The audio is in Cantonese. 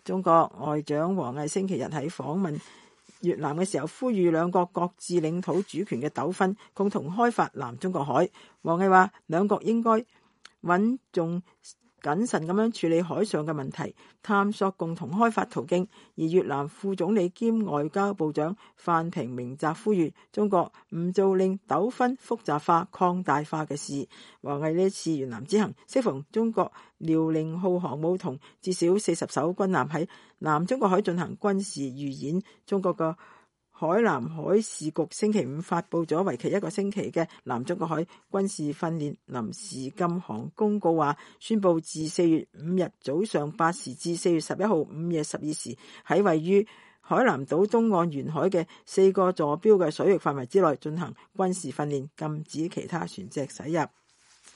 中國外長王毅星期日喺訪問越南嘅時候，呼籲兩國各自領土主權嘅糾紛，共同開發南中國海。王毅話，兩國應該穩重謹慎咁樣處理海上嘅問題，探索共同開發途徑。而越南副總理兼外交部長范平明澤呼籲中國唔做令糾紛複雜化、擴大化嘅事。王毅呢次越南之行，適逢中國遼寧號航母同至少40艘軍艦喺南中國海進行軍事預演。中國嘅海南海事局星期五發佈咗為期1個星期嘅南中國海軍事訓練臨時禁航公告，話宣布自4月5日早上8時至4月11號午夜12時，喺位於海南島東岸沿海嘅4個坐標嘅水域範圍之內進行軍事訓練，禁止其他船隻駛入。